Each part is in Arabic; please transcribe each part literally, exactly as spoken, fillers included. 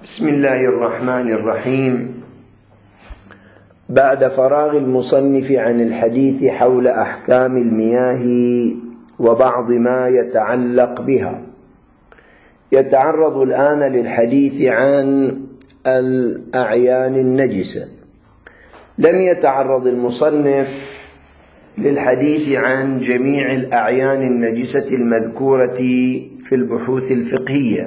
بسم الله الرحمن الرحيم. بعد فراغ المصنف عن الحديث حول أحكام المياه وبعض ما يتعلق بها، يتعرض الآن للحديث عن الأعيان النجسة. لم يتعرض المصنف للحديث عن جميع الأعيان النجسة المذكورة في البحوث الفقهية،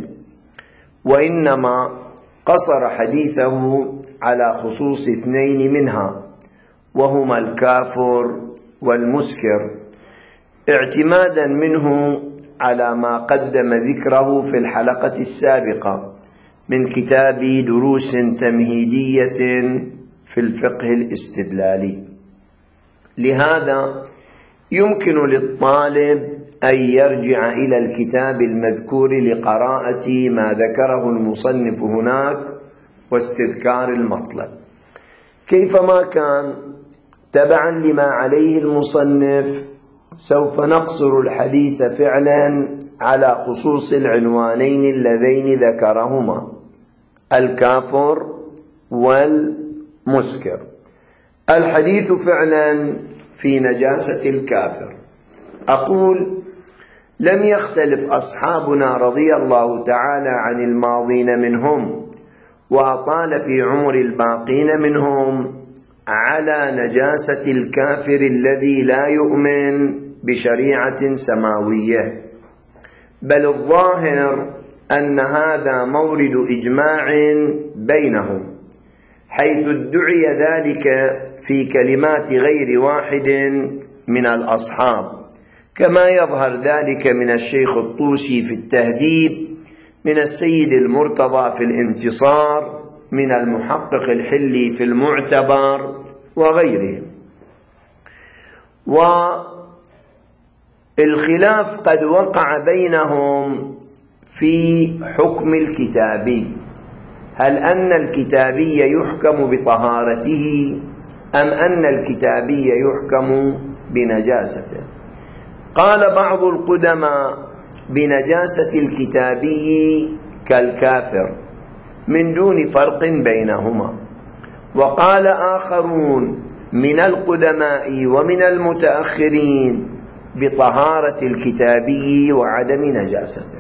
وإنما قصر حديثه على خصوص اثنين منها، وهما الكافر والمسكر، اعتمادا منه على ما قدم ذكره في الحلقة السابقة من كتاب دروس تمهيدية في الفقه الاستدلالي. لهذا يمكن للطالب أن يرجع إلى الكتاب المذكور لقراءة ما ذكره المصنف هناك واستذكار المطلب. كيفما كان، تبعا لما عليه المصنف، سوف نقصر الحديث فعلا على خصوص العنوانين اللذين ذكرهما، الكافر والمسكر. الحديث فعلا في نجاسة الكافر. أقول: لم يختلف أصحابنا رضي الله تعالى عن الماضين منهم وأطال في عمر الباقين منهم على نجاسة الكافر الذي لا يؤمن بشريعة سماوية، بل الظاهر أن هذا مورد إجماع بينهم، حيث ادعي ذلك في كلمات غير واحد من الأصحاب، كما يظهر ذلك من الشيخ الطوسي في التهذيب، من السيد المرتضى في الانتصار، من المحقق الحلي في المعتبر، وغيرهم. والخلاف قد وقع بينهم في حكم الكتابي، هل أن الكتابي يحكم بطهارته أم أن الكتابي يحكم بنجاسته؟ قال بعض القدماء بنجاسة الكتابي كالكافر من دون فرق بينهما، وقال آخرون من القدماء ومن المتأخرين بطهارة الكتابي وعدم نجاسته.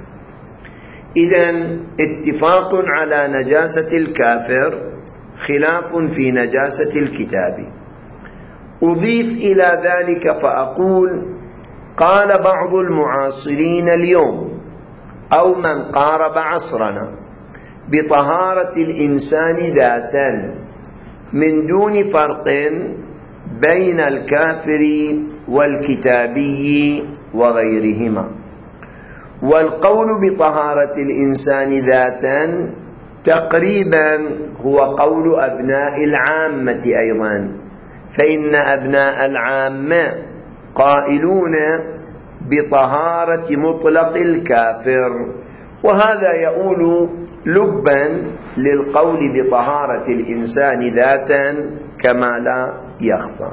إذن اتفاق على نجاسة الكافر، خلاف في نجاسة الكتابي. أضيف إلى ذلك فأقول: قال بعض المعاصرين اليوم أو من قارب عصرنا بطهارة الإنسان ذاتا من دون فرق بين الكافر والكتابي وغيرهما. والقول بطهارة الإنسان ذاتا تقريبا هو قول أبناء العامة أيضا، فإن أبناء العامة قائلون بطهارة مطلق الكافر، وهذا يؤول لبا للقول بطهارة الإنسان ذاتا كما لا يخفى.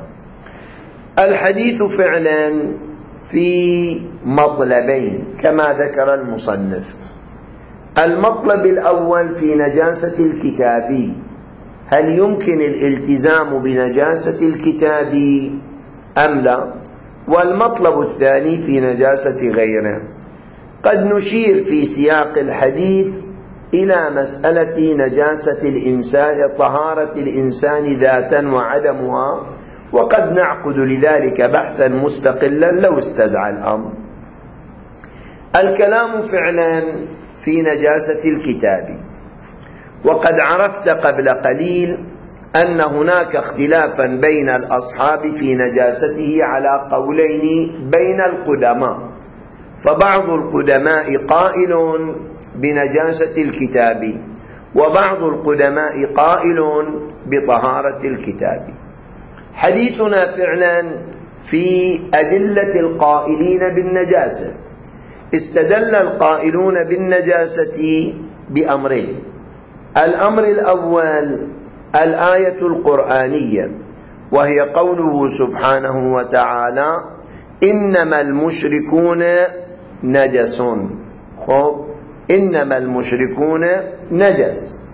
الحديث فعلا في مطلبين كما ذكر المصنف. المطلب الأول في نجاسة الكتاب، هل يمكن الالتزام بنجاسة الكتاب أم لا؟ والمطلب الثاني في نجاسة غيره. قد نشير في سياق الحديث إلى مسألة نجاسة الإنسان، طهارة الإنسان ذاتا وعدمها، وقد نعقد لذلك بحثا مستقلا لو استدعى الأمر. الكلام فعلا في نجاسة الكتاب، وقد عرفت قبل قليل أن هناك اختلافا بين الأصحاب في نجاسته على قولين بين القدماء، فبعض القدماء قائل بنجاسة الكتاب، وبعض القدماء قائل بطهارة الكتاب. حديثنا فعلا في أدلة القائلين بالنجاسة. استدل القائلون بالنجاسة بأمرين: الأمر الأول الآية القرآنية، وهي قوله سبحانه وتعالى: إنما المشركون نجس. خب إنما المشركون نجس،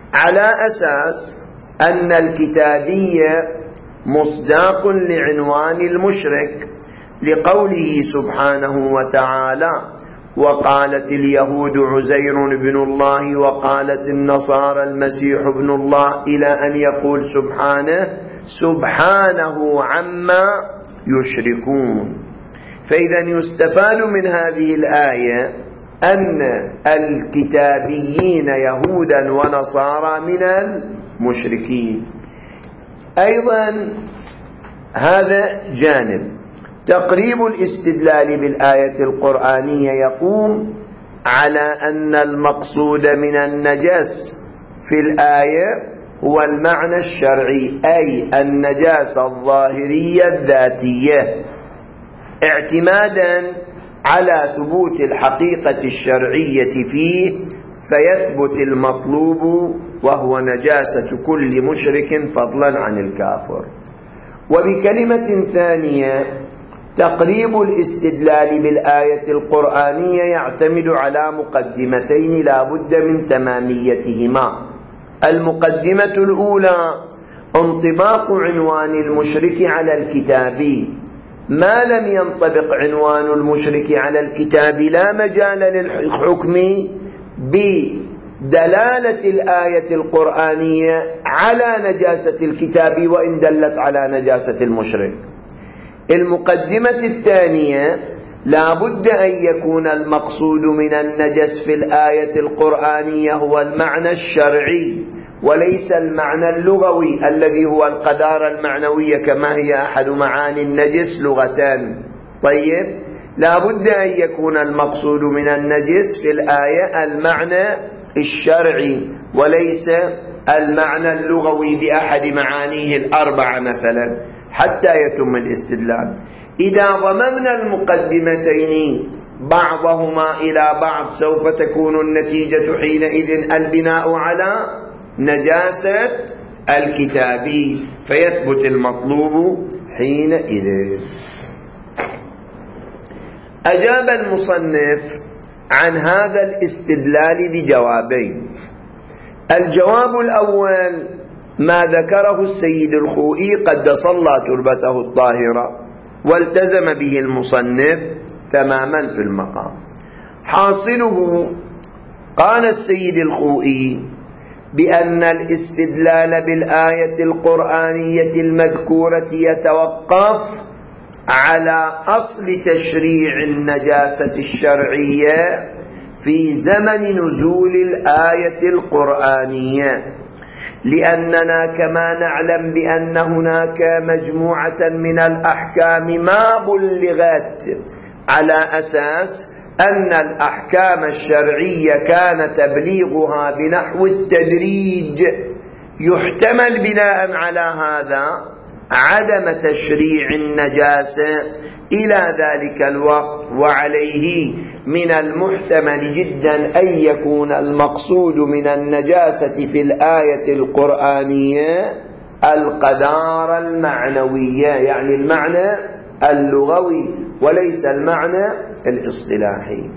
على أساس أن الكتابية مصداق لعنوان المشرك، لقوله سبحانه وتعالى: وقالت اليهود عزير ابن الله وقالت النصارى المسيح ابن الله، إلى أن يقول سبحانه: سبحانه عما يشركون. فإذا يستفاد من هذه الآية أن الكتابيين يهودا ونصارى من المشركين. أيضا هذا جانب. تقريب الاستدلال بالآية القرآنية يقوم على أن المقصود من النجس في الآية هو المعنى الشرعي، أي النجاسة الظاهرية الذاتية، اعتمادا على ثبوت الحقيقة الشرعية فيه، فيثبت المطلوب وهو نجاسة كل مشرك فضلا عن الكافر. وبكلمة ثانية، تقريب الاستدلال بالآية القرآنية يعتمد على مقدمتين لا بد من تماميتهما. المقدمة الأولى انطباق عنوان المشرك على الكتاب. ما لم ينطبق عنوان المشرك على الكتاب لا مجال للحكم بدلالة الآية القرآنية على نجاسة الكتاب وإن دلت على نجاسة المشرك. المقدمة الثانية: لا بد أن يكون المقصود من النجس في الآية القرآنية هو المعنى الشرعي وليس المعنى اللغوي الذي هو القذارة المعنوية، كما هي أحد معاني النجس لغتان. طيب، لا بد أن يكون المقصود من النجس في الآية المعنى الشرعي وليس المعنى اللغوي بأحد معانيه الأربعة مثلا، حتى يتم الاستدلال. إذا ضممنا المقدمتين بعضهما إلى بعض سوف تكون النتيجة حينئذ البناء على نجاسة الكتاب، فيثبت المطلوب حينئذ. أجاب المصنف عن هذا الاستدلال بجوابين. الجواب الأول ما ذكره السيد الخوئي قدس الله تربته الطاهرة والتزم به المصنف تماما في المقام. حاصله قال السيد الخوئي بأن الاستدلال بالآية القرآنية المذكورة يتوقف على أصل تشريع النجاسة الشرعية في زمن نزول الآية القرآنية، لأننا كما نعلم بأن هناك مجموعة من الأحكام ما بلغت على أساس أن الأحكام الشرعية كان تبليغها بنحو التدريج، يحتمل بناء على هذا عدم تشريع النجاسة إلى ذلك الوقت، وعليه من المحتمل جدا أن يكون المقصود من النجاسة في الآية القرآنية القذارة المعنوية، يعني المعنى اللغوي وليس المعنى الاصطلاحي.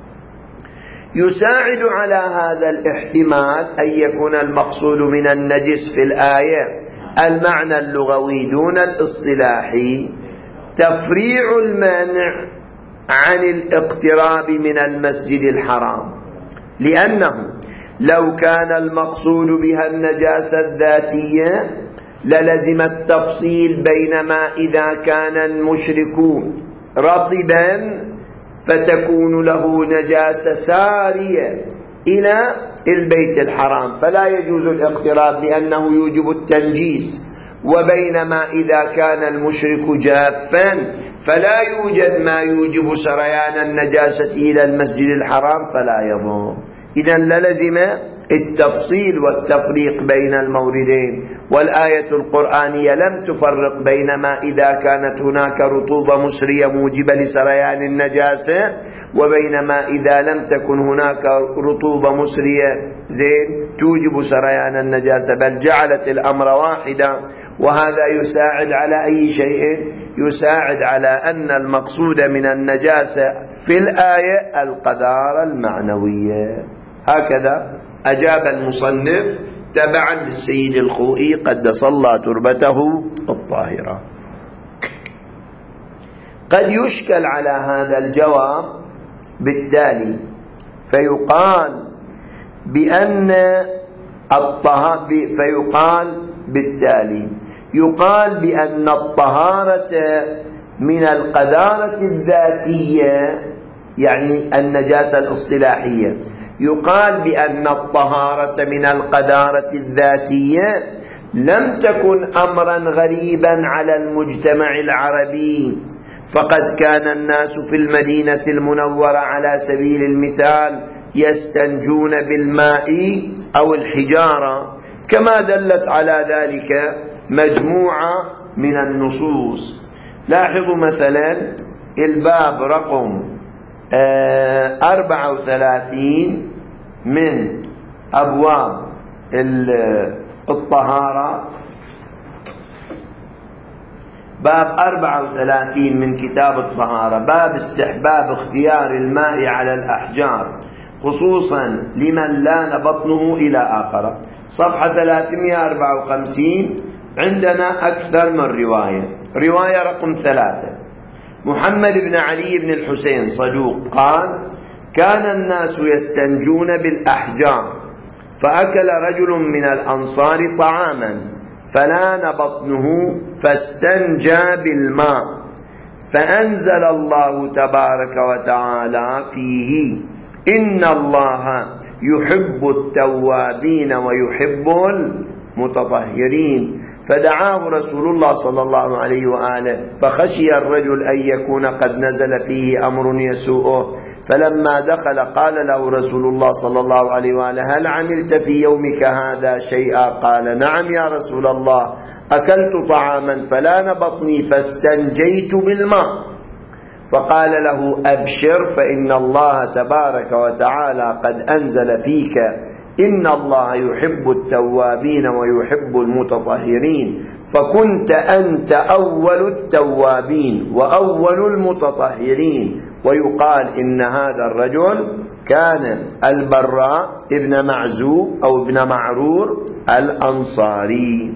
يساعد على هذا الاحتمال أن يكون المقصود من النجس في الآية المعنى اللغوي دون الاصطلاحي تفريع المانع عن الاقتراب من المسجد الحرام، لأنه لو كان المقصود بها النجاسة الذاتية للزم التفصيل بين ما إذا كان المشرك رطبا فتكون له نجاسة سارية إلى البيت الحرام فلا يجوز الاقتراب لأنه يوجب التنجيس، وبينما إذا كان المشرك جافا فلا يوجد ما يوجب سريان النجاسة إلى المسجد الحرام فلا يضر. إذن للزم التفصيل والتفريق بين الموردين، والآية القرآنية لم تفرق بين ما إذا كانت هناك رطوبة مسرية موجبة لسريان النجاسة وبين ما إذا لم تكن هناك رطوبة مسرية زين توجب سريان النجاسة، بل جعلت الأمر واحدا. وهذا يساعد على أي شيء؟ يساعد على أن المقصود من النجاسة في الآية القذارة المعنوية. هكذا أجاب المصنف تبعا للسيد الخوئي قدس الله تربته الطاهرة. قد يشكل على هذا الجواب بالتالي، فيقال بأن الطهارة فيقال بالتالي يقال بأن الطهارة من القذارة الذاتية، يعني النجاسة الاصطلاحية، يقال بأن الطهارة من القذارة الذاتية لم تكن أمرا غريبا على المجتمع العربي، فقد كان الناس في المدينة المنورة على سبيل المثال يستنجون بالماء أو الحجارة، كما دلت على ذلك مجموعة من النصوص. لاحظوا مثلا الباب رقم أربعة وثلاثين من أبواب الطهارة، باب أربعة وثلاثين من كتاب الطهارة، باب استحباب اختيار الماء على الأحجار خصوصا لمن لان بطنه إلى آخره. صفحة ثلاثمئة وأربعة وخمسين عندنا أكثر من رواية. رواية رقم ثلاثة: محمد بن علي بن الحسين صدوق قال: كان الناس يستنجون بالأحجار، فأكل رجل من الأنصار طعاما فلان بطنه فاستنجى بالماء، فأنزل الله تبارك وتعالى فيه: إن الله يحب التوابين ويحب المتطهرين. فدعاه رسول الله صلى الله عليه وآله، فخشي الرجل أن يكون قد نزل فيه أمر يسوءه، فلما دخل قال له رسول الله صلى الله عليه وآله: هل عملت في يومك هذا شيئا؟ قال: نعم يا رسول الله، أكلت طعاما فلان بطني فاستنجيت بالماء. فقال له: أبشر، فإن الله تبارك وتعالى قد أنزل فيك: إن الله يحب التوابين ويحب المتطهرين، فكنت أنت أول التوابين وأول المتطهرين. ويقال إن هذا الرجل كان البراء ابن معزوب أو ابن معرور الأنصاري.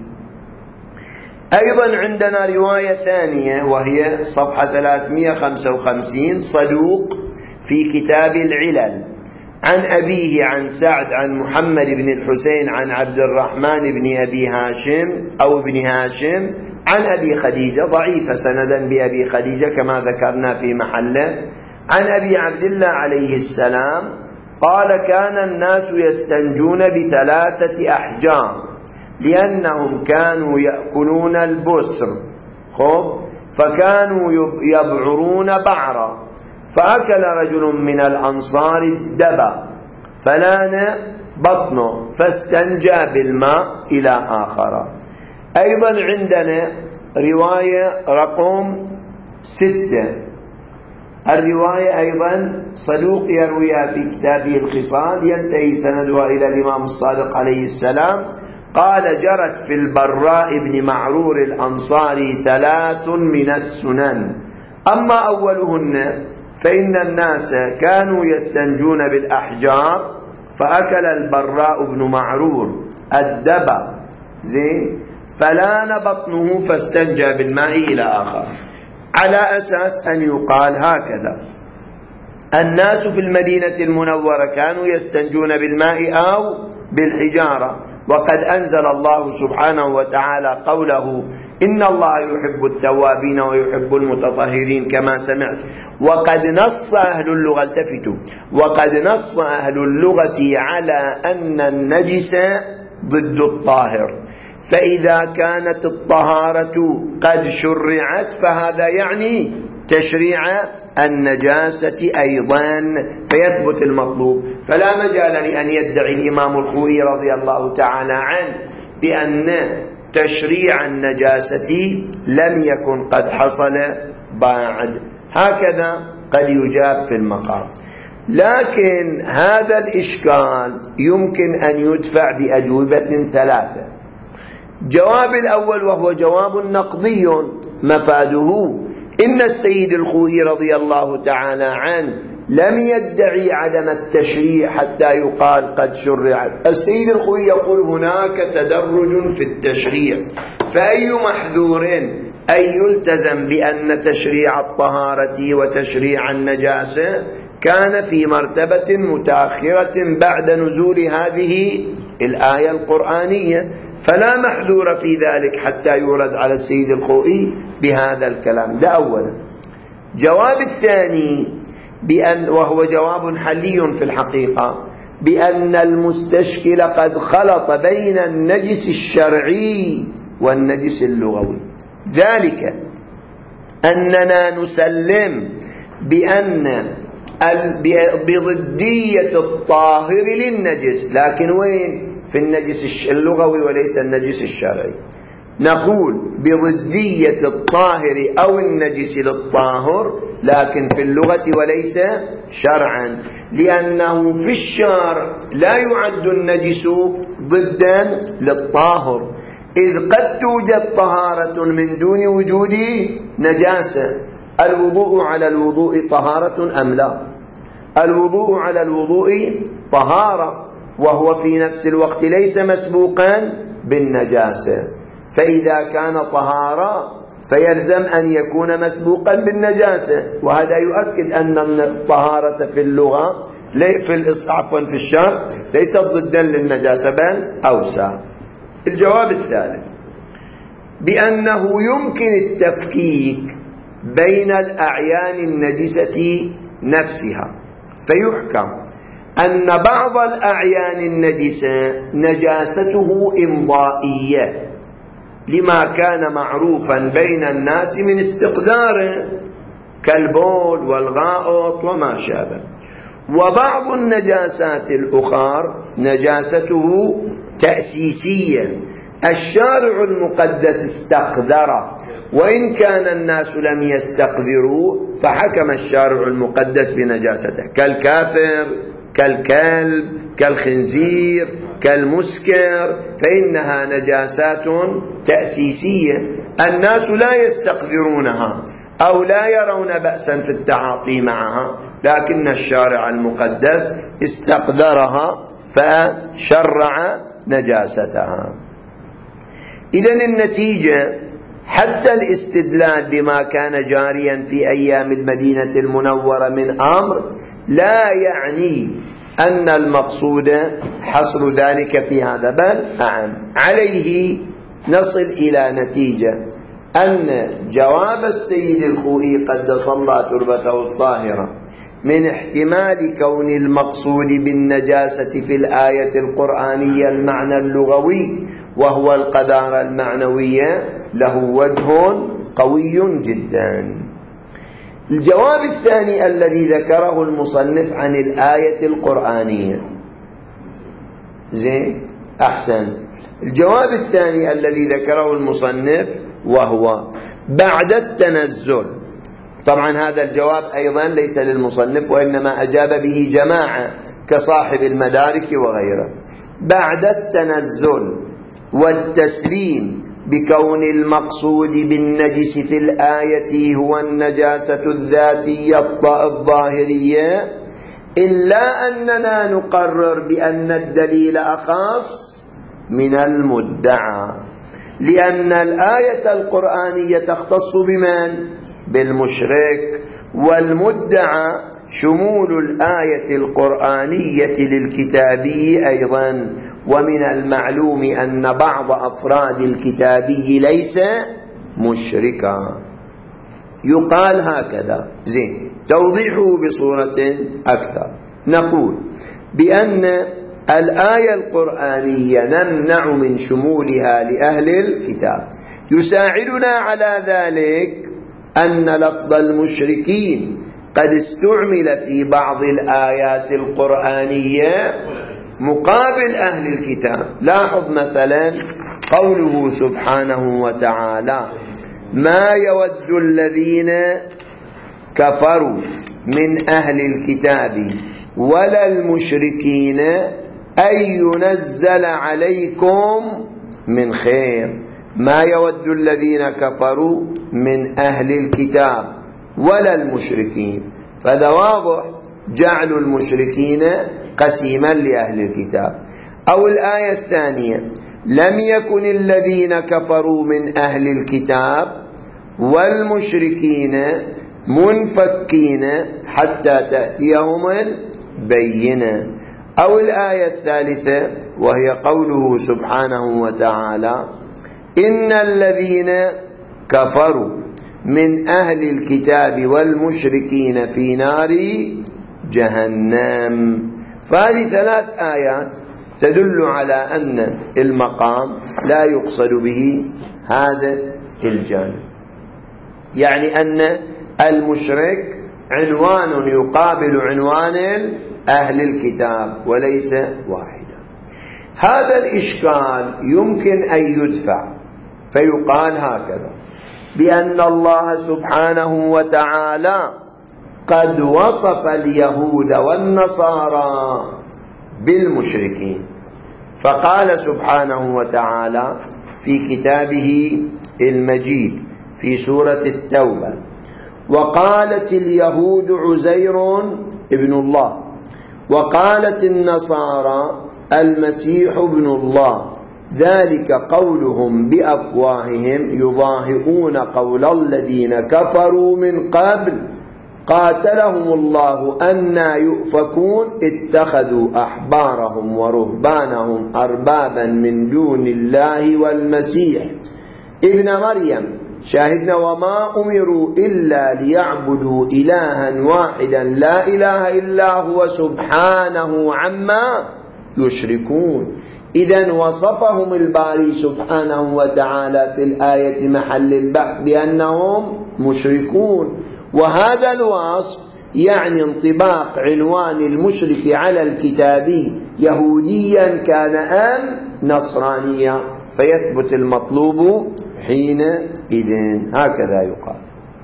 أيضا عندنا رواية ثانية وهي صفحة ثلاثمئة وخمسة وخمسين، صدوق في كتاب العلل، عن أبيه عن سعد عن محمد بن الحسين عن عبد الرحمن بن أبي هاشم أو ابن هاشم عن أبي خديجة، ضعيفة سندا بأبي خديجة كما ذكرنا في محله، عن أبي عبد الله عليه السلام قال: كان الناس يستنجون بثلاثة أحجار لأنهم كانوا يأكلون البسر، خب فكانوا يبعرون بعرا، فأكل رجل من الأنصار الدبا فلان بطنه فاستنجى بالماء إلى آخر. أيضا عندنا رواية رقم ستة، الرواية أيضا صدوق يرويها في كتابه الخصال، ينتهي سندها إلى الإمام الصادق عليه السلام قال: جرت في البراء بن معرور الأنصاري ثلاث من السنن، أما أولهن فإن الناس كانوا يستنجون بالأحجار، فأكل البراء بن معرور الدبا زين فلان بطنه فاستنجى بالماء إلى آخر، على أساس أن يقال هكذا: الناس في المدينة المنورة كانوا يستنجون بالماء أو بالحجارة، وقد أنزل الله سبحانه وتعالى قوله: إن الله يحب التوابين ويحب المتطهرين كما سمعت. وقد نص أهل اللغة، التفتوا، وقد نص أهل اللغة على أن النجس ضد الطاهر، فإذا كانت الطهارة قد شرعت فهذا يعني تشريع النجاسة أيضا، فيثبت المطلوب. فلا مجال لأن يدعي الإمام الخوئي رضي الله تعالى عنه بأن تشريع النجاسة لم يكن قد حصل بعد، هكذا قد يجاب في المقام. لكن هذا الإشكال يمكن أن يدفع بأجوبة ثلاثة. جواب الأول وهو جواب نقضي مفاده: إن السيد الخوئي رضي الله تعالى عنه لم يدعي عدم التشريع حتى يقال قد شرعت. السيد الخوئي يقول هناك تدرج في التشريع، فأي محذور أن يلتزم بأن تشريع الطهارة وتشريع النجاسة كان في مرتبة متأخرة بعد نزول هذه الآية القرآنية، فلا محذور في ذلك حتى يورد على السيد الخوئي بهذا الكلام. ده أولا. جواب الثاني بأن، وهو جواب حلي في الحقيقة، بأن المستشكل قد خلط بين النجس الشرعي والنجس اللغوي، ذلك أننا نسلم بأن بضدية الطاهر للنجس، لكن وين؟ في النجس اللغوي وليس النجس الشرعي. نقول بضدية الطاهر أو النجس للطاهر، لكن في اللغة وليس شرعا، لأنه في الشرع لا يعد النجس ضدا للطاهر، إذ قد توجد طهارة من دون وجود نجاسة. الوضوء على الوضوء طهارة أم لا؟ الوضوء على الوضوء طهارة، وهو في نفس الوقت ليس مسبوقا بالنجاسة، فإذا كان طهارة فيلزم أن يكون مسبوقا بالنجاسة، وهذا يؤكد أن الطهارة في اللغة في عفوا في الشرع ليست ضدا للنجاسة بل أوسع. الجواب الثالث بأنه يمكن التفكيك بين الأعيان النجسة نفسها، فيحكم أن بعض الأعيان النجسة نجاسته إمضائية لما كان معروفا بين الناس من استقداره كالبول والغائط وما شابه، وبعض النجاسات الأخرى نجاسته تأسيسية الشارع المقدس استقدره، وإن كان الناس لم يستقدروا فحكم الشارع المقدس بنجاسته، كالكافر كالكلب كالخنزير كالمسكر، فإنها نجاسات تأسيسية الناس لا يستقدرونها أو لا يرون بأسا في التعاطي معها، لكن الشارع المقدس استقدرها فشرع نجاستها. إذن النتيجة حتى الاستدلال بما كان جاريا في أيام المدينة المنورة من أمر لا يعني أن المقصود حصر ذلك في هذا، بل أعم. عليه نصل إلى نتيجة أن جواب السيد الخوئي قدس الله تربته الطاهرة من احتمال كون المقصود بالنجاسة في الآية القرآنية المعنى اللغوي وهو القذارة المعنوية له وجه قوي جدا. الجواب الثاني الذي ذكره المصنف عن الآية القرآنية، زين أحسن. الجواب الثاني الذي ذكره المصنف وهو بعد التنزل، طبعا هذا الجواب أيضا ليس للمصنف وإنما أجاب به جماعة كصاحب المدارك وغيره، بعد التنزل والتسليم بكون المقصود بالنجس في الآية هو النجاسة الذاتية الظاهرية، إلا أننا نقرر بأن الدليل أخص من المدعى، لأن الآية القرآنية تختص بمن؟ بالمشرك، والمدعى شمول الآية القرآنية للكتابي أيضا، ومن المعلوم أن بعض أفراد الكتابي ليس مشركا. يقال هكذا، زين توضيحه بصورة أكثر، نقول بأن الآية القرآنية نمنع من شمولها لأهل الكتاب. يساعدنا على ذلك أن لفظ المشركين قد استعمل في بعض الآيات القرآنية مقابل أهل الكتاب. لاحظ مثلا قوله سبحانه وتعالى: ما يود الذين كفروا من أهل الكتاب ولا المشركين أن ينزل عليكم من خير. ما يود الذين كفروا من أهل الكتاب ولا المشركين، فهذا واضح جعل المشركين قسيما لأهل الكتاب. أو الآية الثانية: لم يكن الذين كفروا من أهل الكتاب والمشركين منفكين حتى تأتيهم البينة. أو الآية الثالثة وهي قوله سبحانه وتعالى: إن الذين كفروا من أهل الكتاب والمشركين في نار جهنم. فهذه ثلاث آيات تدل على أن المقام لا يقصد به هذا الجانب، يعني أن المشرك عنوان يقابل عنوان أهل الكتاب وليس واحدا. هذا الإشكال يمكن أن يدفع فيقال هكذا: بأن الله سبحانه وتعالى قد وصف اليهود والنصارى بالمشركين، فقال سبحانه وتعالى في كتابه المجيد في سورة التوبة: وقالت اليهود عزير ابن الله، وقالت النصارى المسيح ابن الله، ذلك قولهم بأفواههم يضاهئون قول الذين كفروا من قبل قاتلهم الله أنى يؤفكون اتخذوا أحبارهم ورهبانهم أربابا من دون الله والمسيح ابن مريم شاهدنا وما أمروا إلا ليعبدوا إلها واحدا لا إله إلا هو سبحانه عما يشركون. إذن وصفهم الباري سبحانه وتعالى في الآية محل البحث بأنهم مشركون، وهذا الوصف يعني انطباق عنوان المشرك على الكتابي يهوديا كان أم نصرانيا، فيثبت المطلوب حينئذ. هكذا يقال.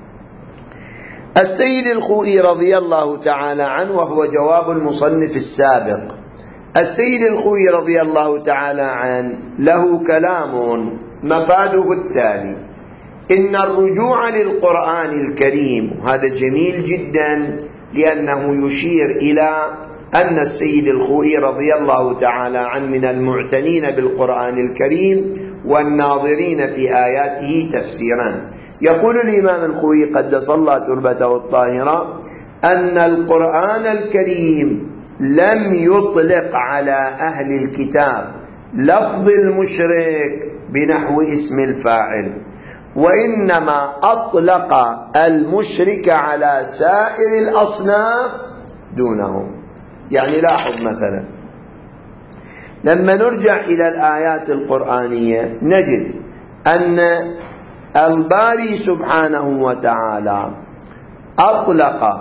السيد الخوئي رضي الله تعالى عنه، وهو جواب المصنف السابق، السيد الخوئي رضي الله تعالى عنه له كلام مفاده التالي: إن الرجوع للقرآن الكريم، هذا جميل جدا لأنه يشير إلى أن السيد الخوئي رضي الله تعالى عنه من المعتنين بالقرآن الكريم والناظرين في آياته تفسيرا. يقول الإمام الخوئي قدس الله تربته الطاهرة: أن القرآن الكريم لم يطلق على أهل الكتاب لفظ المشرك بنحو اسم الفاعل، وإنما أطلق المشرك على سائر الأصناف دونهم. يعني لاحظ مثلا لما نرجع إلى الآيات القرآنية نجد أن الباري سبحانه وتعالى أطلق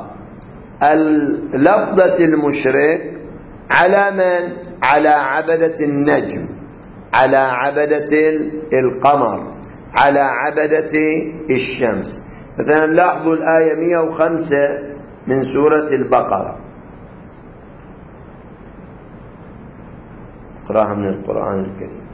لفظة المشرك على من؟ على عبدة النجم، على عبدة القمر، على عبدة الشمس. مثلا لاحظوا الآية مئة وخمسة من سورة البقرة، اقرأها من القرآن الكريم: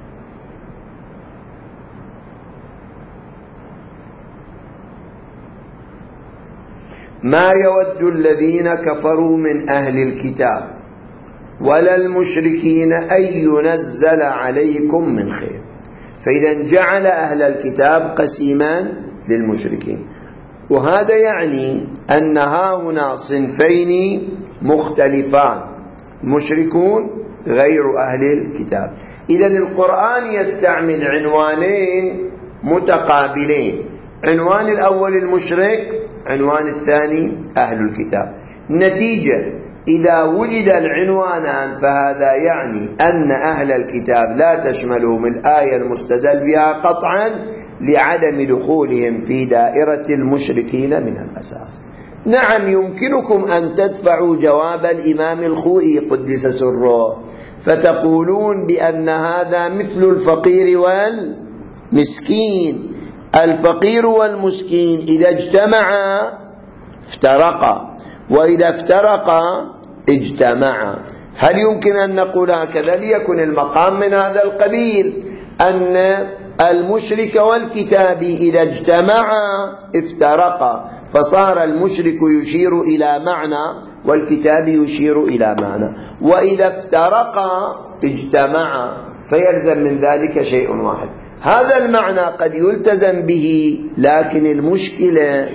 ما يود الذين كفروا من أهل الكتاب ولا المشركين أن ينزل عليكم من خير. فإذا جعل أهل الكتاب قسيمان للمشركين، وهذا يعني أن هاهنا صنفين مختلفان: مشركون غير أهل الكتاب. إذن القرآن يستعمل عنوانين متقابلين: عنوان الأول المشرك، عنوان الثاني أهل الكتاب. نتيجة إذا وجد العنوانان فهذا يعني أن أهل الكتاب لا تشملهم الآية المستدل بها قطعا لعدم دخولهم في دائرة المشركين من الأساس. نعم يمكنكم أن تدفعوا جواب الإمام الخوئي قدس سره فتقولون بأن هذا مثل الفقير والمسكين. الفقير والمسكين إذا اجتمعا افترقا، وإذا افترقا اجتمعا. هل يمكن أن نقول هكذا؟ ليكن المقام من هذا القبيل، أن المشرك والكتاب إذا اجتمعا افترقا، فصار المشرك يشير إلى معنى والكتاب يشير إلى معنى. وإذا افترقا اجتمعا فيلزم من ذلك شيء واحد. هذا المعنى قد يلتزم به، لكن المشكلة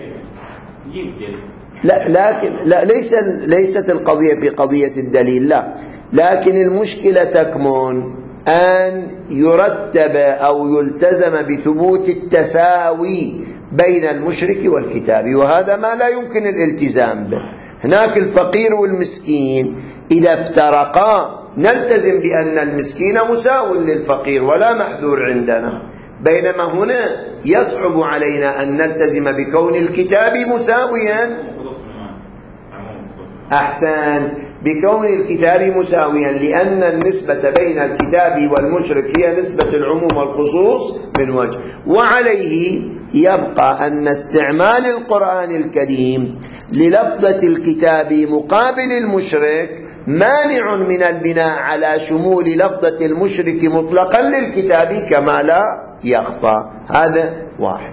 لا لكن لا ليس ليست القضية في قضية الدليل، لا، لكن المشكلة تكمن أن يرتب أو يلتزم بثبوت التساوي بين المشرك والكتاب، وهذا ما لا يمكن الالتزام به. هناك الفقير والمسكين إذا افترقا نلتزم بأن المسكين مساو للفقير ولا محذور عندنا، بينما هنا يصعب علينا أن نلتزم بكون الكتاب مساويا. أحسن، بكون الكتاب مساويا، لأن النسبة بين الكتاب والمشرك هي نسبة العموم والخصوص من وجه. وعليه يبقى أن استعمال القرآن الكريم للفظة الكتاب مقابل المشرك مانع من البناء على شمول لفظة المشرك مطلقا للكتاب كما لا يخفى. هذا واحد.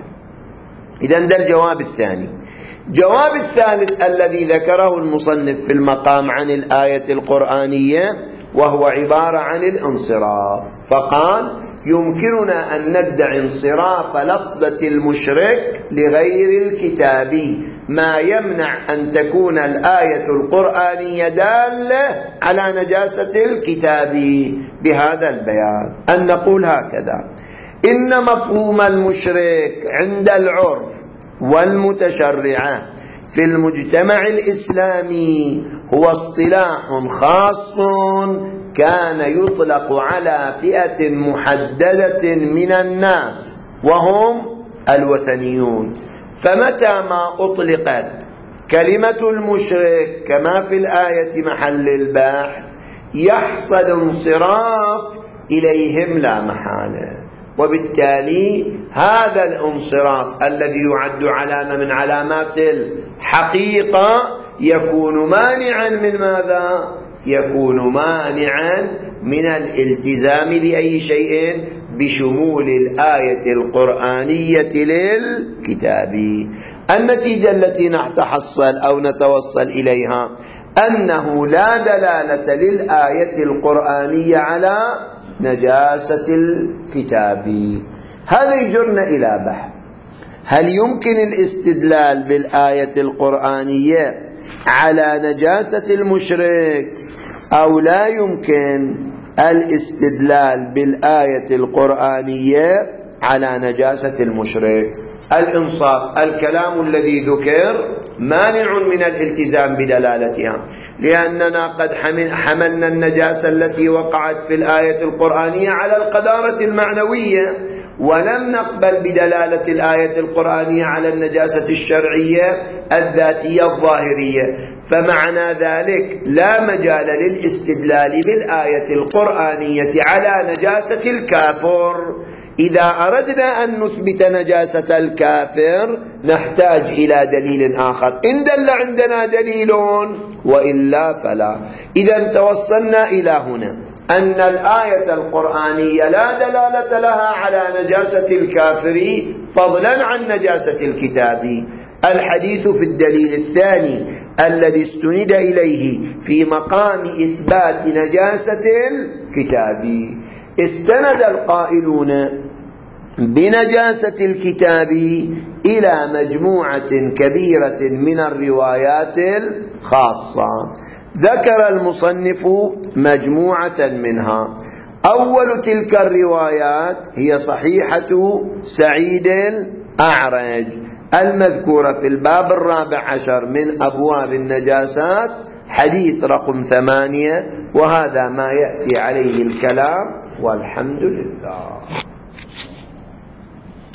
إذن ده الجواب الثاني. جواب الثالث الذي ذكره المصنف في المقام عن الآية القرآنية وهو عبارة عن الانصراف، فقال يمكننا أن ندعي انصراف لفظة المشرك لغير الكتاب، ما يمنع أن تكون الآية القرآنية دالة على نجاسة الكتاب بهذا البيان، أن نقول هكذا: إن مفهوم المشرك عند العرف والمتشرعة في المجتمع الإسلامي هو اصطلاح خاص كان يطلق على فئة محددة من الناس وهم الوثنيون. فمتى ما أطلقت كلمة المشرك كما في الآية محل البحث يحصل انصراف إليهم لا محالة، وبالتالي هذا الانصراف الذي يعد علامة من علامات الحقيقة يكون مانعا من ماذا؟ يكون مانعا من الالتزام بأي شيء بشمول الآية القرآنية للكتاب. النتيجة التي نتحصل أو نتوصل إليها أنه لا دلالة للآية القرآنية على نجاسة الكتاب. هذا يجرنا إلى بحث: هل يمكن الاستدلال بالآية القرآنية على نجاسة المشرك أو لا يمكن الاستدلال بالآية القرآنية على نجاسة المشرك؟ الإنصاف، الكلام الذي ذكر مانع من الالتزام بدلالتها، لأننا قد حملنا النجاسة التي وقعت في الآية القرآنية على القذارة المعنوية، ولم نقبل بدلالة الآية القرآنية على النجاسة الشرعية الذاتية الظاهرية. فمعنى ذلك لا مجال للاستدلال بالآية القرآنية على نجاسة الكافر. إذا أردنا أن نثبت نجاسة الكافر نحتاج إلى دليل آخر، إن دل عندنا دليل وإلا فلا. إذا توصلنا إلى هنا أن الآية القرآنية لا دلالة لها على نجاسة الكافر فضلا عن نجاسة الكتاب. الحديث في الدليل الثاني الذي استند إليه في مقام إثبات نجاسة الكتاب. استند القائلون بنجاسة الكتاب إلى مجموعة كبيرة من الروايات الخاصة، ذكر المصنف مجموعة منها. أول تلك الروايات هي صحيحة سعيد الأعرج المذكورة في الباب الرابع عشر من أبواب النجاسات، حديث رقم ثمانية، وهذا ما يأتي عليه الكلام، والحمد لله.